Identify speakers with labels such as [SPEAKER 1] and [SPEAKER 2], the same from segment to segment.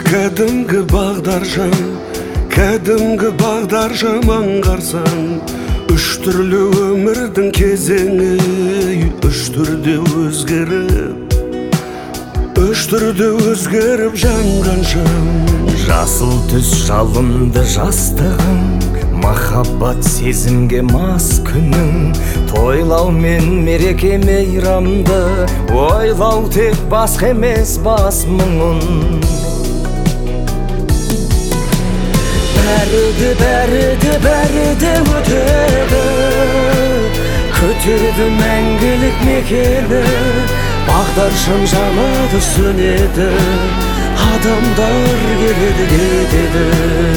[SPEAKER 1] кәдімгі бағдаршам аңғарсаң, үш түрлі өмірдің кезеңі, үш түрде өзгеріп жанғаншам.
[SPEAKER 2] Жасыл түс жалынды жастығың, махаббат сезімге мас күнің, тойлау мен мереке мейрамды, ойлау тек басқа емес бас мұңын. Бәрі де өтеді, күтеді мәңгілік мекені, бағдаршам жанады сөнеді, адамдар келеді кетеді.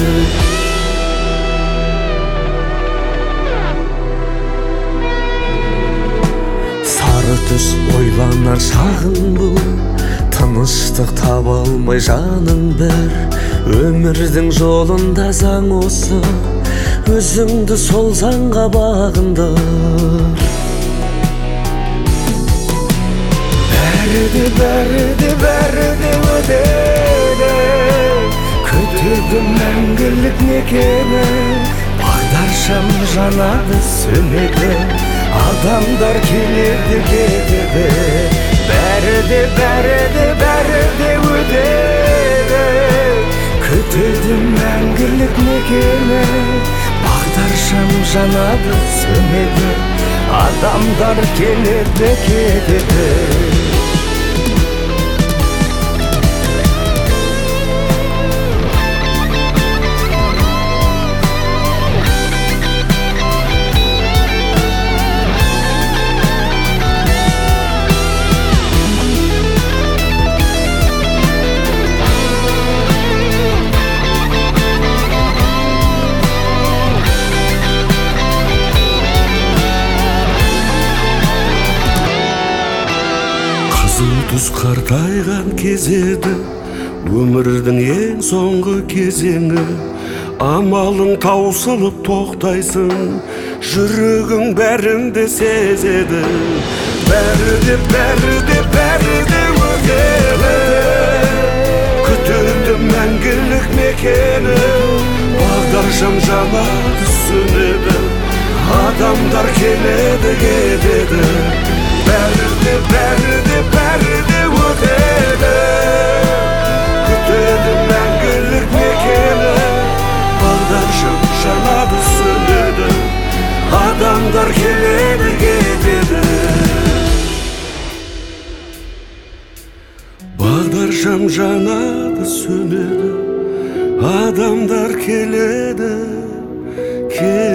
[SPEAKER 2] Сары түс ойланар шағын бұл, тыныштық таба алмай жаның бір. Өмірдің жолында заң осы, өзіңді сол заңға бағынdır. Бәрі де өтеді, күтеді мәңгілік мекені, бағдаршам жанады сөнеді, адамдар келеді кетеді. Бәрі де өтеді, күтеді мәңгілік мекені, бағдаршам жанады сөнеді, адамдар келеді кетеді.
[SPEAKER 1] Түс қартайған кезеді, өмірдің ең соңғы кезеңі. Амалың таусылып тоқтайсың, жүрегің бәрінде сезеді. Бәрі де өтеді, күтеді мәңгілік мекені, бағдаршам жанады сөнеді, адамдар келеді кетеді. Bәрі de өтеді, күтеді мәңгілік мекені, бағдаршам жанады сөнеді, адамдар келеді кетеді. Бағдаршам жанады сөнеді, адамдар келеді кетеді.